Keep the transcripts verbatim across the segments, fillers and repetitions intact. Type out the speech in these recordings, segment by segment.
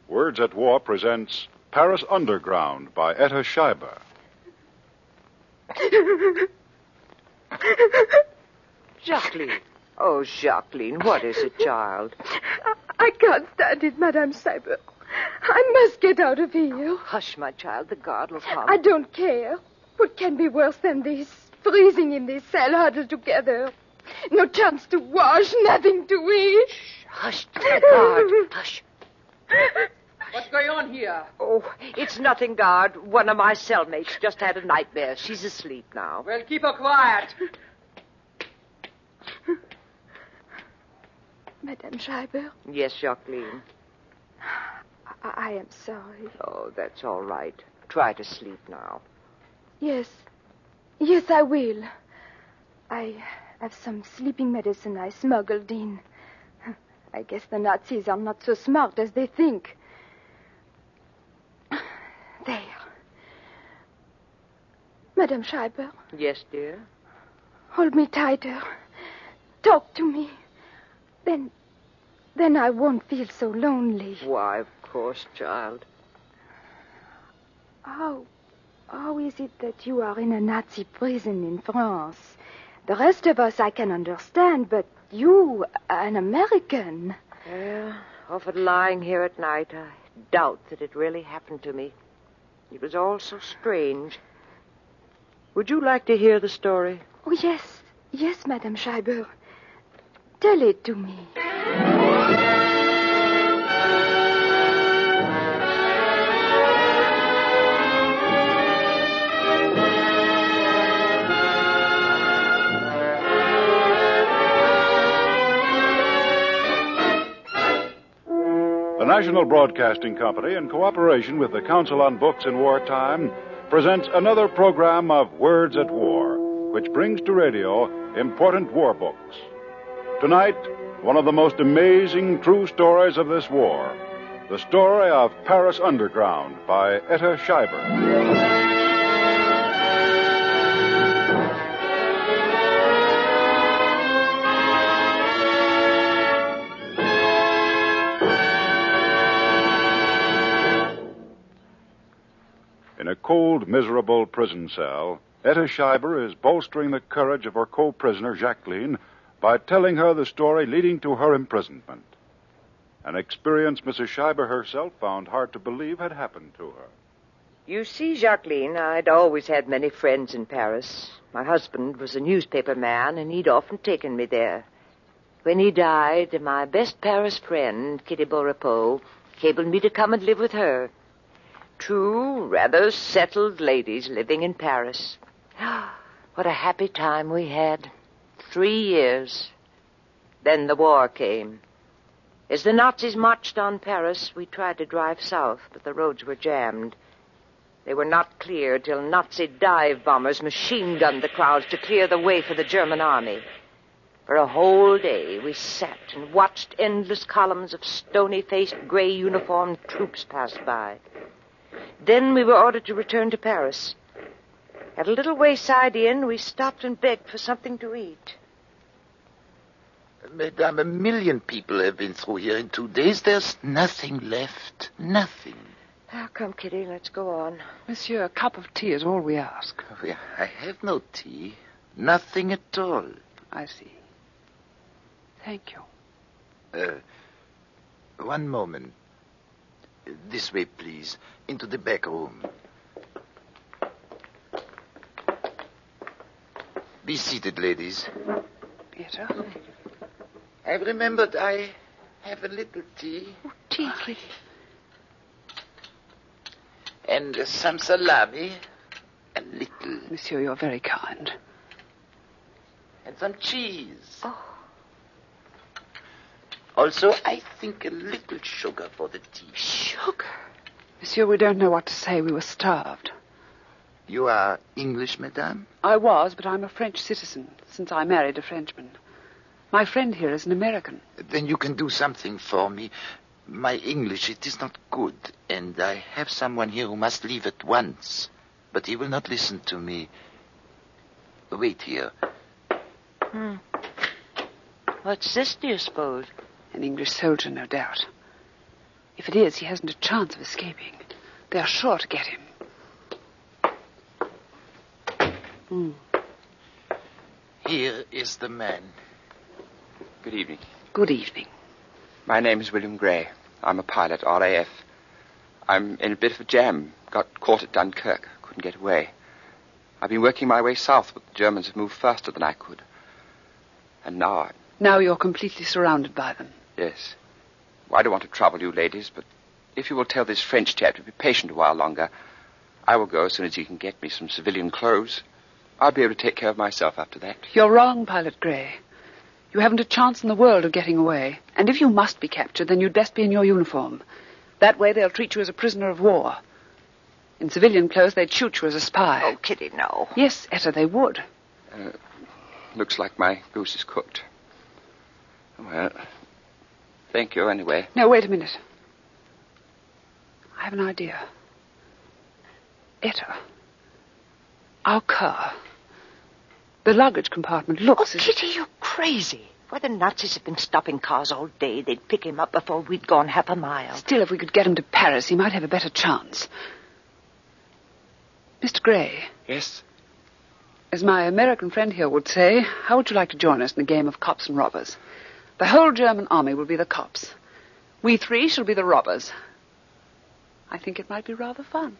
Words at War presents Paris Underground by Etta Scheiber. Jacqueline. Oh, Jacqueline, what is it, child? I, I can't stand it, Madame Scheiber. I must get out of here. Hush, my child. The guard will come. I don't care. What can be worse than this? Freezing in this cell huddled together. No chance to wash, nothing to eat. Shh, hush, the guard. Hush. What's going on here? Oh, it's nothing, guard. One of my cellmates just had a nightmare. She's asleep now. Well, keep her quiet. Madame Scheiber? Yes, Jacqueline. I, I am sorry. Oh, that's all right. Try to sleep now. Yes. Yes, I will. I have some sleeping medicine I smuggled in. I guess the Nazis are not so smart as they think. There. Madame Scheiber? Yes, dear? Hold me tighter. Talk to me. Then, then I won't feel so lonely. Why, of course, child. How, how is it that you are in a Nazi prison in France? The rest of us I can understand, but you, an American... Well, often lying here at night, I doubt that it really happened to me. It was all so strange. Would you like to hear the story? Oh, yes. Yes, Madame Scheiber. Tell it to me. The National Broadcasting Company, in cooperation with the Council on Books in Wartime, presents another program of Words at War, which brings to radio important war books. Tonight, one of the most amazing true stories of this war, the story of Paris Underground by Etta Scheiber. In a cold, miserable prison cell, Etta Scheiber is bolstering the courage of her co-prisoner, Jacqueline, by telling her the story leading to her imprisonment. An experience Missus Scheiber herself found hard to believe had happened to her. You see, Jacqueline, I'd always had many friends in Paris. My husband was a newspaper man, and he'd often taken me there. When he died, my best Paris friend, Kitty Beaurepos, cabled me to come and live with her. Two rather settled ladies living in Paris. What a happy time we had. Three years. Then the war came. As the Nazis marched on Paris, we tried to drive south, but the roads were jammed. They were not clear till Nazi dive bombers machine-gunned the crowds to clear the way for the German army. For a whole day, we sat and watched endless columns of stony-faced, gray-uniformed troops pass by. Then we were ordered to return to Paris. At a little wayside inn, we stopped and begged for something to eat. Madame, a million people have been through here in two days. There's nothing left. Nothing. Now, come, Kitty, let's go on. Monsieur, a cup of tea is all we ask. Oh, yeah, I have no tea. Nothing at all. I see. Thank you. Uh, one moment. This way, please. Into the back room. Be seated, ladies. Etta? I've remembered I have a little tea. Oh, tea, Kitty. And uh, some salami. A little. Monsieur, you're very kind. And some cheese. Oh. Also, I think a little sugar for the tea. Sugar? Monsieur, we don't know what to say. We were starved. You are English, madame? I was, but I'm a French citizen, since I married a Frenchman. My friend here is an American. Then you can do something for me. My English, it is not good, and I have someone here who must leave at once. But he will not listen to me. Wait here. Hmm. What's this, do you suppose? An English soldier, no doubt. If if it is, he hasn't a chance of escaping. They are sure to get him. Hmm. Here is the man. Good evening. Good evening. My name is William Gray. I'm a pilot, R A F. I'm in a bit of a jam. Got caught at Dunkirk. Couldn't get away. I've been working my way south, but the Germans have moved faster than I could. And now I... Now you're completely surrounded by them. Yes. Well, I don't want to trouble you, ladies, but if you will tell this French chap to be patient a while longer, I will go as soon as he can get me some civilian clothes. I'll be able to take care of myself after that. You're wrong, Pilot Gray. You haven't a chance in the world of getting away. And if you must be captured, then you'd best be in your uniform. That way they'll treat you as a prisoner of war. In civilian clothes, they'd shoot you as a spy. Oh, Kitty, no. Yes, Etta, they would. Uh, looks like my goose is cooked. Well, thank you anyway. No, wait a minute. I have an idea. Etta, our car, the luggage compartment looks Oh, as... Kitty, you're crazy. Why, the Nazis have been stopping cars all day. They'd pick him up before we'd gone half a mile. Still, if we could get him to Paris, he might have a better chance. Mister Gray. Yes? As my American friend here would say, how would you like to join us in a game of cops and robbers? The whole German army will be the cops. We three shall be the robbers. I think it might be rather fun.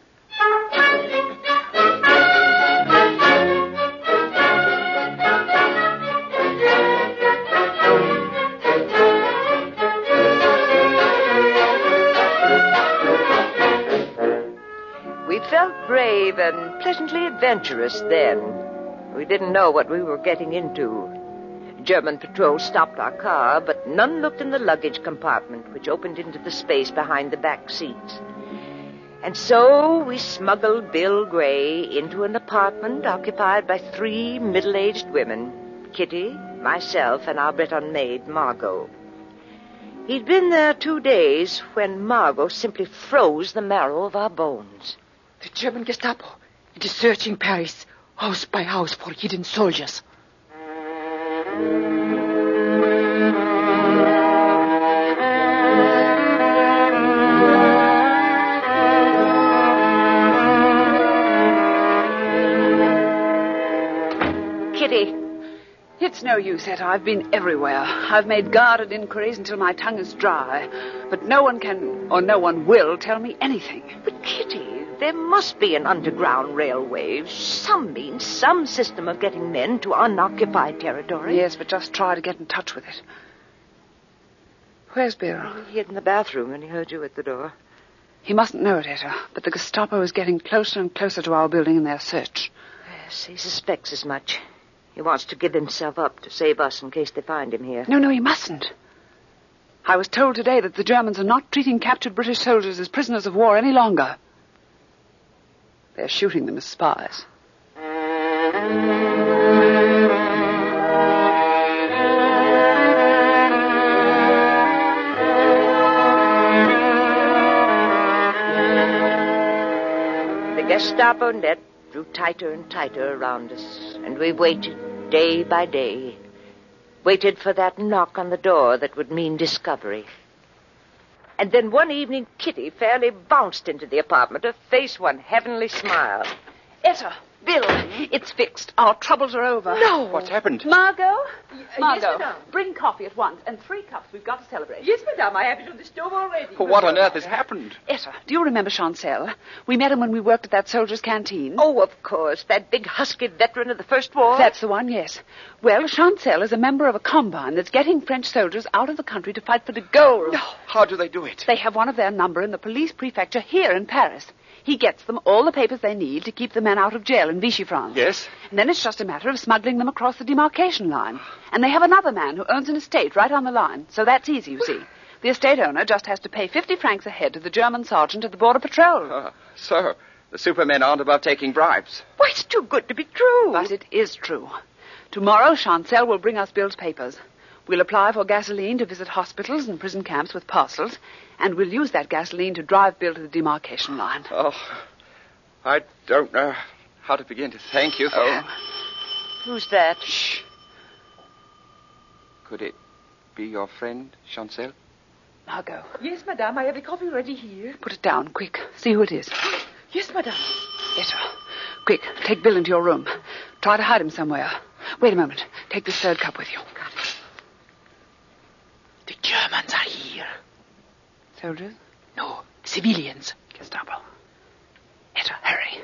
We felt brave and pleasantly adventurous then. We didn't know what we were getting into. German patrol stopped our car, but none looked in the luggage compartment, which opened into the space behind the back seats. And so we smuggled Bill Gray into an apartment occupied by three middle-aged women, Kitty, myself, and our Breton maid, Margot. He'd been there two days when Margot simply froze the marrow of our bones. The German Gestapo. It is searching Paris, house by house, for hidden soldiers. Kitty. It's no use, Etta. I've been everywhere. I've made guarded inquiries until my tongue is dry. But no one can, or no one will, tell me anything. But, Kitty, there must be an underground railway, some means, some system of getting men to unoccupied territory. Yes, but just try to get in touch with it. Where's Bill? He hid in the bathroom and he heard you at the door. He mustn't know it, Etta, but the Gestapo is getting closer and closer to our building in their search. Yes, he suspects as much. He wants to give himself up to save us in case they find him here. No, no, he mustn't. I was told today that the Germans are not treating captured British soldiers as prisoners of war any longer. They're shooting them as spies. The Gestapo net drew tighter and tighter around us, and we waited day by day. Waited for that knock on the door that would mean discovery. And then one evening, Kitty fairly bounced into the apartment, her face one heavenly smile. Etta, Bill, it's fixed. Our troubles are over. No! What's happened? Margot? Margot, yes, madame. bring coffee at once, and three cups. We've got to celebrate. Yes, madame, I have it on the stove already. What on earth has happened? Etta, do you remember Chancel? We met him when we worked at that soldier's canteen. Oh, of course, that big husky veteran of the First War. That's the one, yes. Well, Chancel is a member of a combine that's getting French soldiers out of the country to fight for de Gaulle. No. How do they do it? They have one of their number in the police prefecture here in Paris. He gets them all the papers they need to keep the men out of jail in Vichy, France. Yes? And then it's just a matter of smuggling them across the demarcation line. And they have another man who owns an estate right on the line, so that's easy, you see. The estate owner just has to pay fifty francs a head to the German sergeant at the border patrol. Uh, so, the supermen aren't above taking bribes. Why, it's too good to be true. But it is true. Tomorrow, Chancel will bring us Bill's papers. We'll apply for gasoline to visit hospitals and prison camps with parcels, and we'll use that gasoline to drive Bill to the demarcation line. Oh, I don't know how to begin to thank you for... Oh. Who's that? Shh. Could it be your friend, Chancel? Margot. Yes, madame. I have the coffee ready here. Put it down, quick. See who it is. Yes, madame. Etta, quick, take Bill into your room. Try to hide him somewhere. Wait a moment. Take this third cup with you. Got it. The Germans are here. Soldiers? No, civilians. Gestapo. Etta, hurry.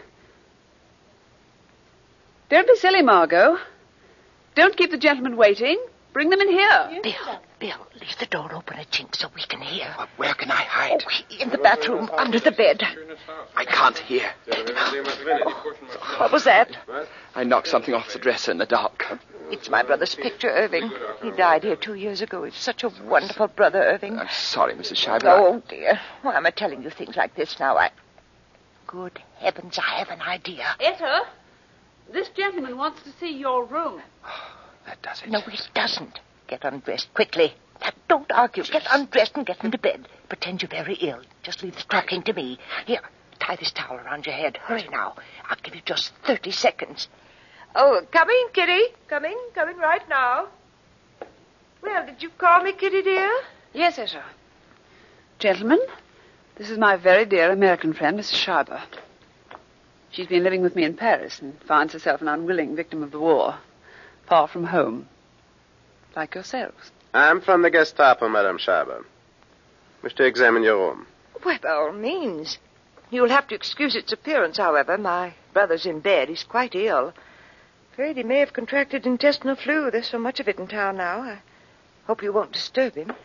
Don't be silly, Margot. Don't keep the gentlemen waiting. Bring them in here. Bill, Bill, leave the door open a chink so we can hear. But where can I hide? Oh, in the bathroom, under the bed. I can't hear. What was that? I knocked something off the dresser in the dark. It's my brother's picture, Irving. He died here two years ago. He's such a wonderful brother, Irving. I'm sorry, Missus Schreiber. Oh, dear. Why am I telling you things like this now? I... Good heavens, I have an idea. Etta, this gentleman wants to see your room. That does it. No, he doesn't. Get undressed quickly. Now, don't argue. Get undressed and get into bed. Pretend you're very ill. Just leave the talking to me. Here, tie this towel around your head. Hurry now. I'll give you just thirty seconds. Oh, coming, Kitty. Coming, coming right now. Well, did you call me, Kitty, dear? Yes, Etta. Gentlemen, this is my very dear American friend, Missus Schreiber. She's been living with me in Paris and finds herself an unwilling victim of the war. Far from home. Like yourselves. I'm from the Gestapo, Madame Schreiber. Wish to examine your room. Well, by all means. You'll have to excuse its appearance, however. My brother's in bed. He's quite ill. Afraid he may have contracted intestinal flu. There's so much of it in town now. I hope you won't disturb him.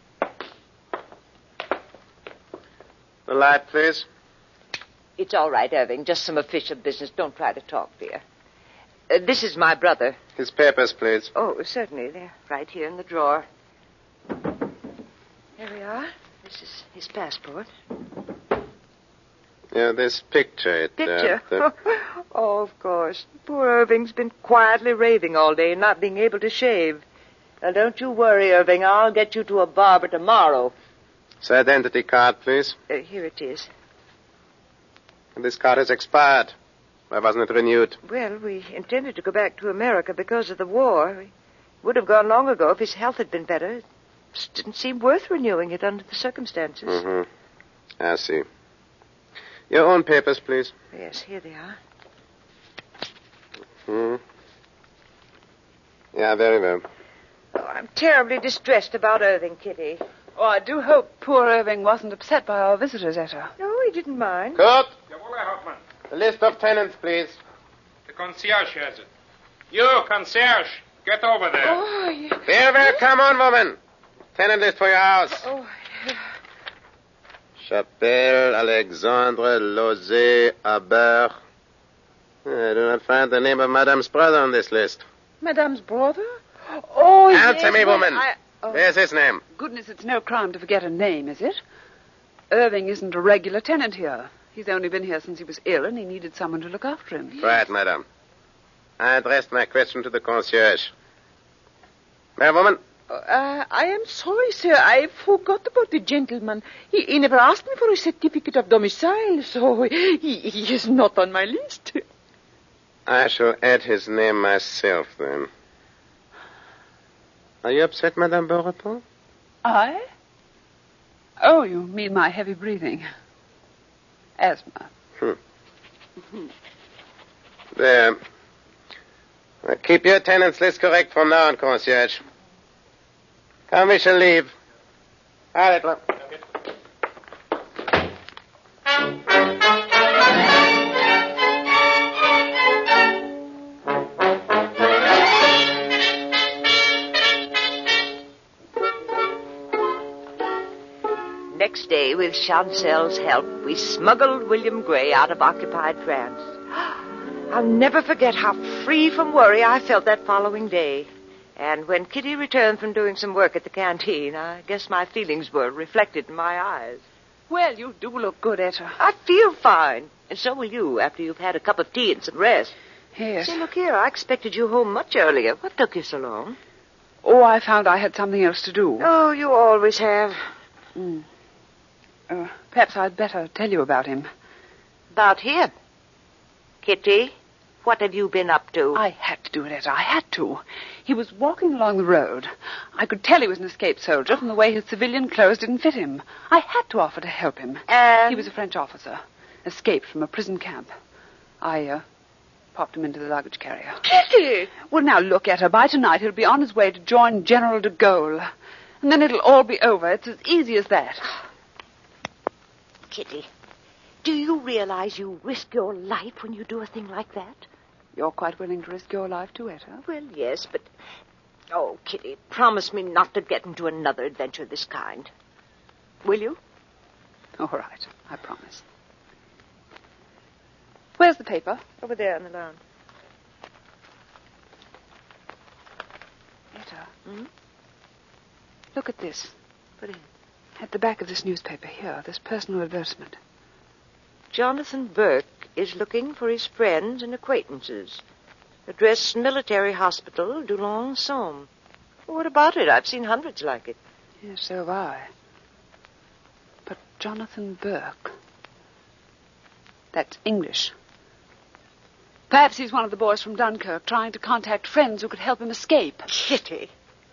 The light, please. It's all right, Irving. Just some official business. Don't try to talk, dear. Uh, this is my brother. His papers, please. Oh, certainly. They're right here in the drawer. There we are. This is his passport. Yeah, this picture. It, Picture? Uh, the... Oh, of course. Poor Irving's been quietly raving all day, not being able to shave. Now, don't you worry, Irving. I'll get you to a barber tomorrow. His identity card, please. Uh, here it is. And this card is expired. Why wasn't it renewed? Well, we intended to go back to America because of the war. We would have gone long ago if his health had been better. It just didn't seem worth renewing it under the circumstances. Mm-hmm. I see. Your own papers, please. Yes, here they are. Hmm. Yeah, very well. Oh, I'm terribly distressed about Irving, Kitty. Oh, I do hope poor Irving wasn't upset by our visitors, Etta. No, he didn't mind. Kurt, Jawohl, Herr Hauptmann. the list of tenants, please. The concierge has it. You, concierge, get over there. Oh, yeah. Very well, come on, woman. Tenant list for your house. Oh, Chapelle, Alexandre, Lozé, Habert. I do not find the name of Madame's brother on this list. Madame's brother? Oh, Answer yes, me, well, woman. I- oh. Where's his name? Goodness, it's no crime to forget a name, is it? Irving isn't a regular tenant here. He's only been here since he was ill, and he needed someone to look after him. Right, madame. I addressed my question to the concierge. Well, woman, Uh, I am sorry, sir. I forgot about the gentleman. He, he never asked me for a certificate of domicile, so he, he is not on my list. I shall add his name myself, then. Are you upset, Madame Beaurepaire? I? Oh, you mean my heavy breathing. Asthma. Hmm. There. Well, keep your tenants list correct from now on, concierge. Come, we shall leave. Allez, toi. Next day, with Chancel's help, we smuggled William Gray out of occupied France. I'll never forget how free from worry I felt that following day. And when Kitty returned from doing some work at the canteen, I guess my feelings were reflected in my eyes. Well, you do look good, Etta. I feel fine. And so will you after you've had a cup of tea and some rest. Yes. Say, look here, I expected you home much earlier. What took you so long? Oh, I found I had something else to do. Oh, you always have. Mm. Uh, perhaps I'd better tell you about him. About him? Kitty? what have you been up to? I had to do it, Etta. I had to. He was walking along the road. I could tell he was an escaped soldier from the way his civilian clothes didn't fit him. I had to offer to help him. Um, He was a French officer, escaped from a prison camp. I, uh, popped him into the luggage carrier. Kitty! Well, now look, Etta. By tonight he'll be on his way to join General de Gaulle. And then it'll all be over. It's as easy as that. Kitty, do you realize you risk your life when you do a thing like that? You're quite willing to risk your life too, Etta? Well, yes, but... Oh, Kitty, promise me not to get into another adventure of this kind. Will you? All right, I promise. Where's the paper? Over there on the lawn. Etta. Hmm? Look at this. Put in. At the back of this newspaper here, this personal advertisement. Jonathan Burke is looking for his friends and acquaintances. Address Military Hospital, Doullens-Somme. Well, what about it? I've seen hundreds like it. Yes, so have I. But Jonathan Burke... That's English. Perhaps he's one of the boys from Dunkirk trying to contact friends who could help him escape. Kitty.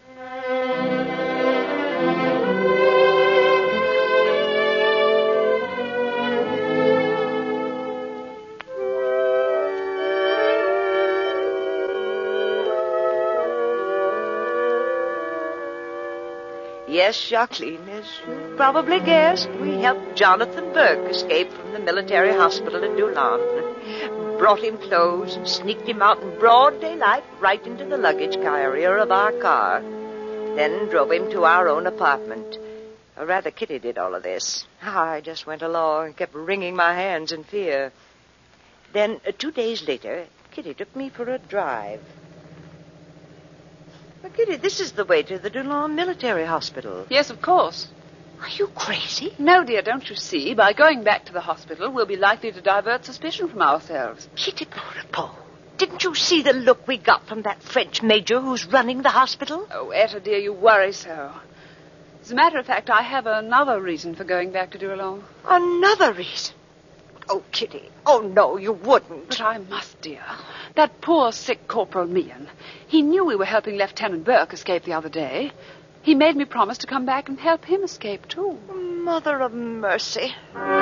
Yes, Jacqueline, as you probably guessed, we helped Jonathan Burke escape from the military hospital at Doullens. Brought him clothes and sneaked him out in broad daylight right into the luggage carrier of our car. Then drove him to our own apartment. Or rather, Kitty did all of this. I just went along and kept wringing my hands in fear. Then, uh, two days later, Kitty took me for a drive. But, Kitty, this is the way to the Doullens Military Hospital. Yes, of course. Are you crazy? No, dear, don't you see? By going back to the hospital, we'll be likely to divert suspicion from ourselves. Kitty Maurepas, didn't you see the look we got from that French major who's running the hospital? Oh, Etta, dear, you worry so. As a matter of fact, I have another reason for going back to Doullens. Another reason? Oh, Kitty. Oh, no, you wouldn't. But I must, dear. That poor, sick Corporal Meehan. He knew we were helping Lieutenant Burke escape the other day. He made me promise to come back and help him escape, too. Mother of mercy.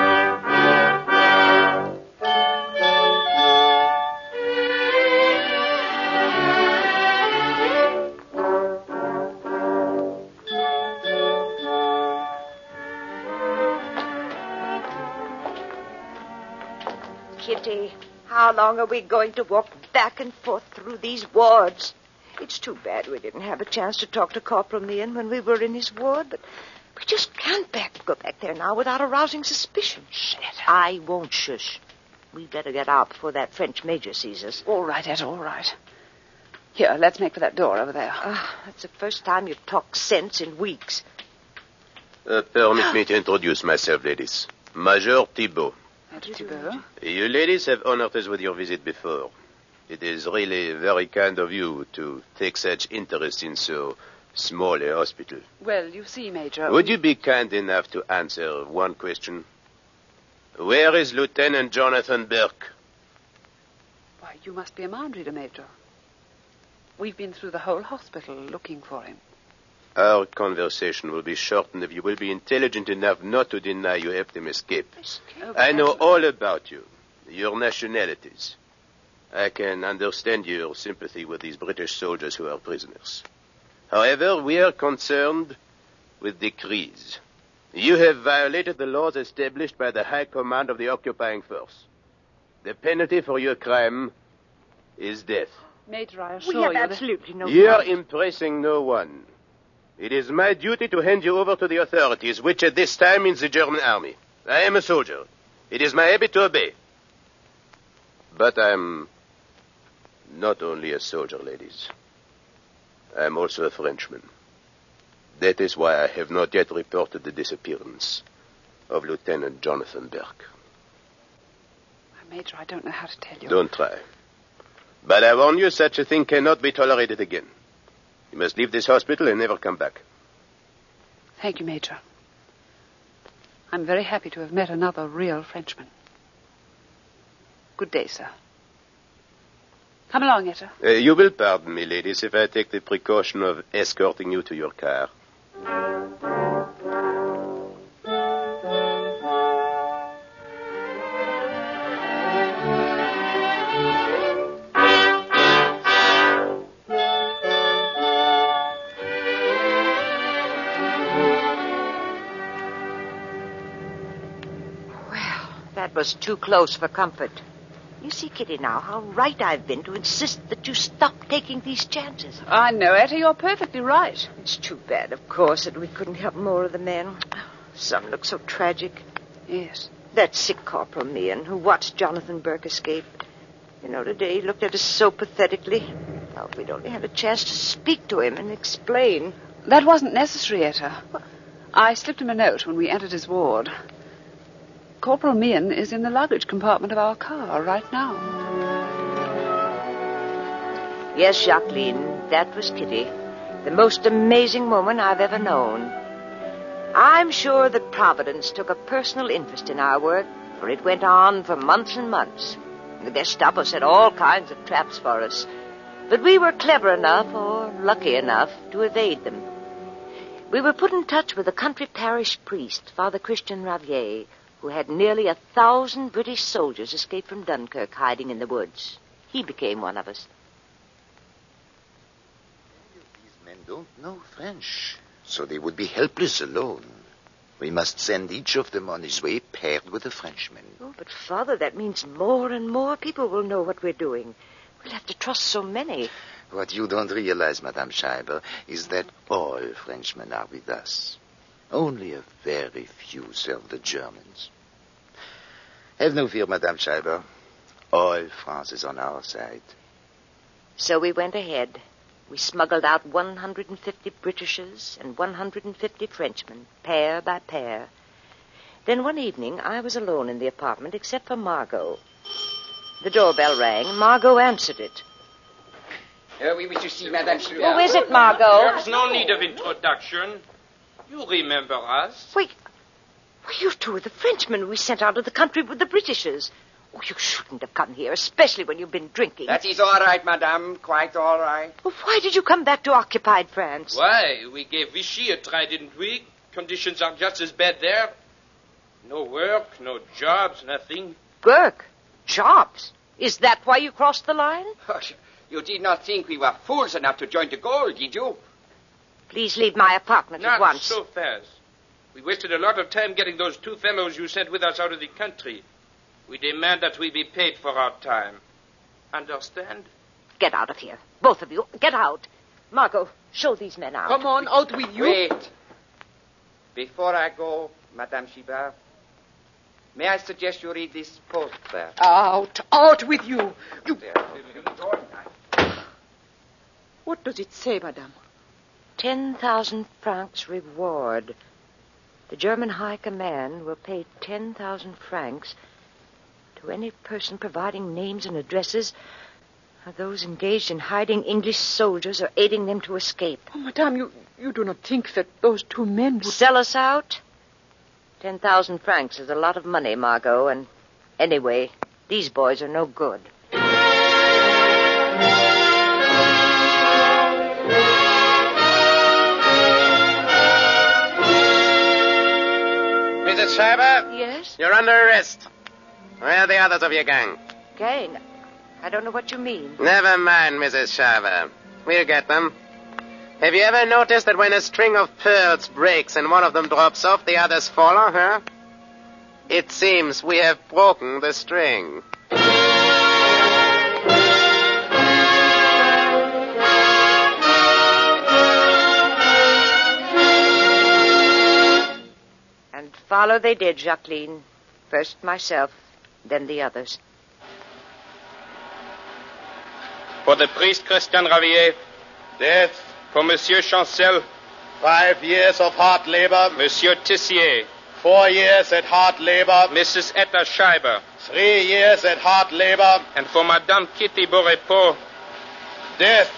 Kitty, how long are we going to walk back and forth through these wards? It's too bad we didn't have a chance to talk to Corporal Meehan when we were in his ward, but we just can't back, go back there now without arousing suspicion. Shut I won't shush. We'd better get out before that French major sees us. All right, Etta, all right. Here, let's make for that door over there. Uh, that's the first time you've talked sense in weeks. Uh, permit me to introduce myself, ladies. Major Thibault. Major Thibault? You ladies have honored us with your visit before. It is really very kind of you to take such interest in so small a hospital. Well, you see, Major... Would you be kind enough to answer one question? Where is Lieutenant Jonathan Burke? Why, you must be a mind reader, Major. We've been through the whole hospital looking for him. Our conversation will be shortened if you will be intelligent enough not to deny you helped him escape. Oh, I know all about you, your nationalities. I can understand your sympathy with these British soldiers who are prisoners. However, we are concerned with decrees. You have violated the laws established by the High Command of the occupying force. The penalty for your crime is death. Major, I assure we have you absolutely no You are right. impressing no one. It is my duty to hand you over to the authorities, which at this time means the German army. I am a soldier. It is my habit to obey. But I'm not only a soldier, ladies. I am also a Frenchman. That is why I have not yet reported the disappearance of Lieutenant Jonathan Burke. Major, I don't know how to tell you. Don't try. But I warn you, such a thing cannot be tolerated again. You must leave this hospital and never come back. Thank you, Major. I'm very happy to have met another real Frenchman. Good day, sir. Come along, Etta. Uh, you will pardon me, ladies, if I take the precaution of escorting you to your car. That was too close for comfort. You see, Kitty, now, how right I've been to insist that you stop taking these chances. I know, Etta. You're perfectly right. It's too bad, of course, that we couldn't help more of the men. Some look so tragic. Yes. That sick Corporal Meehan who watched Jonathan Burke escape. You know, today he looked at us so pathetically. Oh, if we'd only had a chance to speak to him and explain. That wasn't necessary, Etta. I slipped him a note when we entered his ward. Corporal Meehan is in the luggage compartment of our car right now. Yes, Jacqueline, that was Kitty. The most amazing woman I've ever known. I'm sure that Providence took a personal interest in our work, for it went on for months and months. The Gestapo set all kinds of traps for us, but we were clever enough, or lucky enough, to evade them. We were put in touch with a country parish priest, Father Christian Ravier, who had nearly a thousand British soldiers escape from Dunkirk hiding in the woods. He became one of us. These men don't know French, so they would be helpless alone. We must send each of them on his way paired with a Frenchman. Oh, but, Father, that means more and more people will know what we're doing. We'll have to trust so many. What you don't realize, Madame Schreiber, is that all Frenchmen are with us. Only a very few serve the Germans. Have no fear, Madame Schreiber. All France is on our side. So we went ahead. We smuggled out one hundred fifty Britishers and one hundred fifty Frenchmen, pair by pair. Then one evening, I was alone in the apartment except for Margot. The doorbell rang, and Margot answered it. Uh, we wish to see Madame Schreiber. Who is it, Margot? There's no need of introduction. You remember us. Wait. Well, you two are the Frenchmen we sent out of the country with the Britishers. Oh, you shouldn't have come here, especially when you've been drinking. That is all right, Madame. Quite all right. Well, why did you come back to occupied France? Why? We gave Vichy a try, didn't we? Conditions are just as bad there. No work, no jobs, nothing. Work? Jobs? Is that why you crossed the line? Oh, you did not think we were fools enough to join the goal, did you? Please leave my apartment Not at once. so fast. We wasted a lot of time getting those two fellows you sent with us out of the country. We demand that we be paid for our time. Understand? Get out of here. Both of you. Get out. Margot, show these men out. Come on, out with you. Wait. Before I go, Madame Schreiber, may I suggest you read this post there? Out, out with you. You... What does it say, Madame? Ten thousand francs reward. The German High Command will pay ten thousand francs to any person providing names and addresses of those engaged in hiding English soldiers or aiding them to escape. Oh, Madame, you, you do not think that those two men would... Sell us out? Ten thousand francs is a lot of money, Margot, and anyway, these boys are no good. Missus Schreiber? Yes? You're under arrest. Where are the others of your gang? Gang? I don't know what you mean. Never mind, Missus Schreiber. We'll get them. Have you ever noticed that when a string of pearls breaks and one of them drops off, the others follow, huh? It seems we have broken the string. And follow they did, Jacqueline. First myself, then the others. For the priest Christian Ravier. Death. For Monsieur Chancel. Five years of hard labor. Monsieur Tissier. Four years at hard labor. Missus Etta Schreiber. Three years at hard labor. And for Madame Kitty Borepo. Death.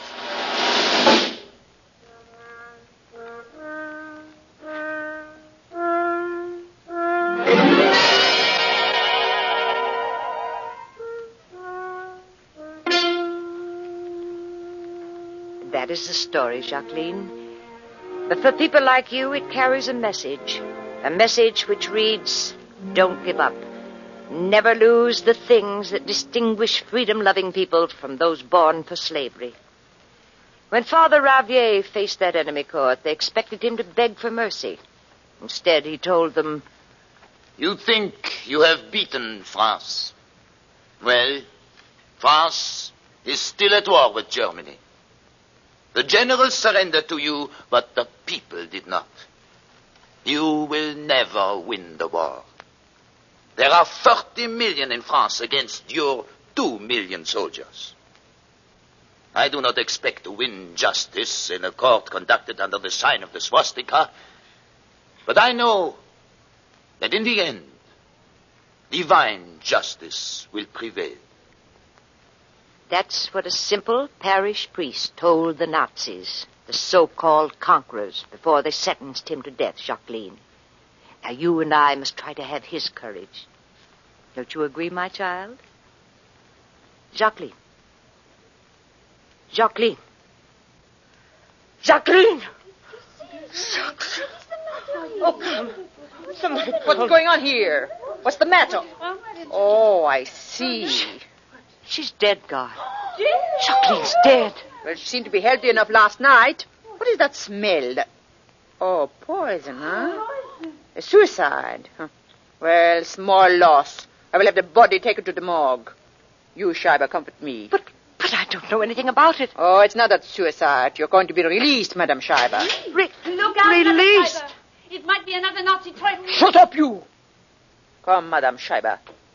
That is the story, Jacqueline. But for people like you, it carries a message. A message which reads, don't give up. Never lose the things that distinguish freedom-loving people from those born for slavery. When Father Ravier faced that enemy court, they expected him to beg for mercy. Instead, he told them, You think you have beaten France. Well, France is still at war with Germany. The generals surrendered to you, but the people did not. You will never win the war. There are thirty million in France against your two million soldiers. I do not expect to win justice in a court conducted under the sign of the swastika, but I know that in the end, divine justice will prevail. That's what a simple parish priest told the Nazis, the so-called conquerors, before they sentenced him to death, Jacqueline. Now, you and I must try to have his courage. Don't you agree, my child? Jacqueline. Jacqueline. Jacqueline! Jacqueline! Oh, come. Somebody, what's going on here? What's the matter? Oh, I see. She's dead, God. Jacqueline's dead. Well, she seemed to be healthy enough last night. What is that smell? That... Oh, poison, huh? A suicide. Huh. Well, small loss. I will have the body taken to the morgue. You, Schreiber, comfort me. But, but I don't know anything about it. Oh, it's not a suicide. You're going to be released, Madame Schreiber. Re- Look out, released? Schreiber. It might be another Nazi trick. Shut up, you! Come, Madame Schreiber.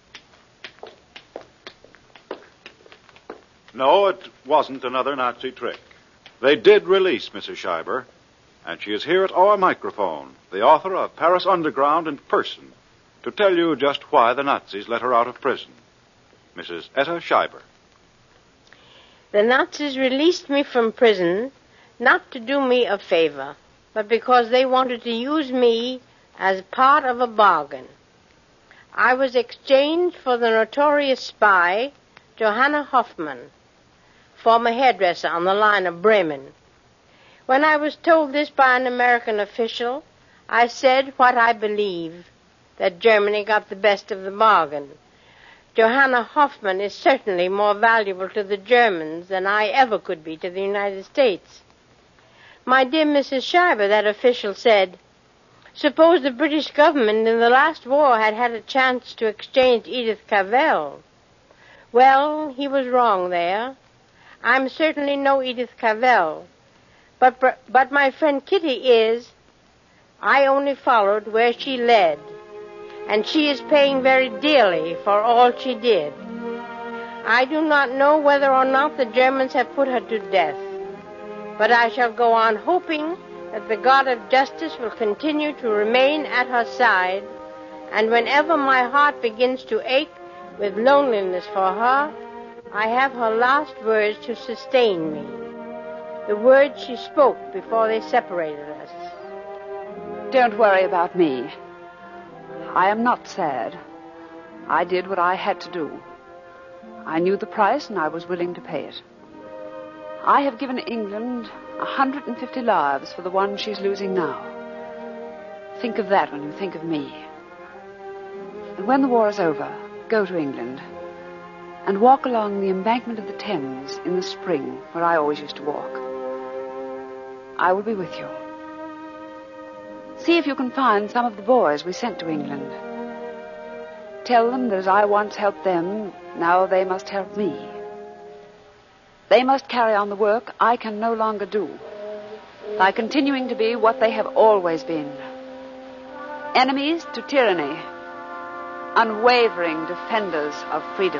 No, it wasn't another Nazi trick. They did release Missus Schreiber, and she is here at our microphone, the author of Paris Underground in person, to tell you just why the Nazis let her out of prison. Missus Etta Schreiber. The Nazis released me from prison not to do me a favor, but because they wanted to use me as part of a bargain. I was exchanged for the notorious spy, Johanna Hoffman, former hairdresser on the line of Bremen. When I was told this by an American official, I said what I believe, that Germany got the best of the bargain. Johanna Hoffman is certainly more valuable to the Germans than I ever could be to the United States. My dear Missus Schreiber, that official said, suppose the British government in the last war had had a chance to exchange Edith Cavell. Well, he was wrong there. I'm certainly no Edith Cavell. But, but my friend Kitty is. I only followed where she led. And she is paying very dearly for all she did. I do not know whether or not the Germans have put her to death. But I shall go on hoping that the God of justice will continue to remain at her side. And whenever my heart begins to ache with loneliness for her, I have her last words to sustain me. The words she spoke before they separated us. Don't worry about me. I am not sad. I did what I had to do. I knew the price and I was willing to pay it. I have given England one hundred fifty lives for the one she's losing now. Think of that when you think of me. And when the war is over, go to England and walk along the embankment of the Thames in the spring where I always used to walk. I will be with you. See if you can find some of the boys we sent to England. Tell them that as I once helped them, now they must help me. They must carry on the work I can no longer do by continuing to be what they have always been. Enemies to tyranny, unwavering defenders of freedom.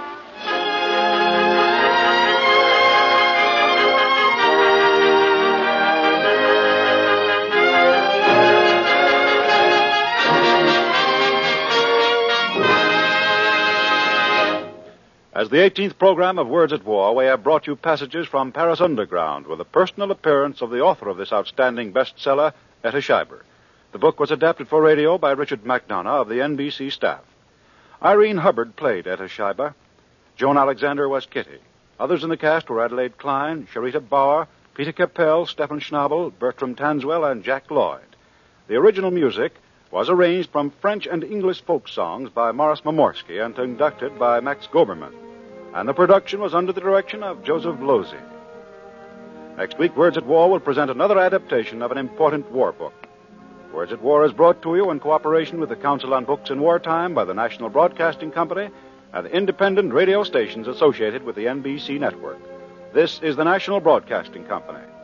As the eighteenth program of Words at War, we have brought you passages from Paris Underground with a personal appearance of the author of this outstanding bestseller, Etta Schreiber. The book was adapted for radio by Richard McDonough of the N B C staff. Irene Hubbard played Etta Schreiber. Joan Alexander was Kitty. Others in the cast were Adelaide Klein, Sharita Bauer, Peter Capell, Stephen Schnabel, Bertram Tanswell, and Jack Lloyd. The original music was arranged from French and English folk songs by Morris Momorsky and conducted by Max Goberman. And the production was under the direction of Joseph Losey. Next week, Words at War will present another adaptation of an important war book. Words at War is brought to you in cooperation with the Council on Books in Wartime by the National Broadcasting Company and independent radio stations associated with the N B C network. This is the National Broadcasting Company.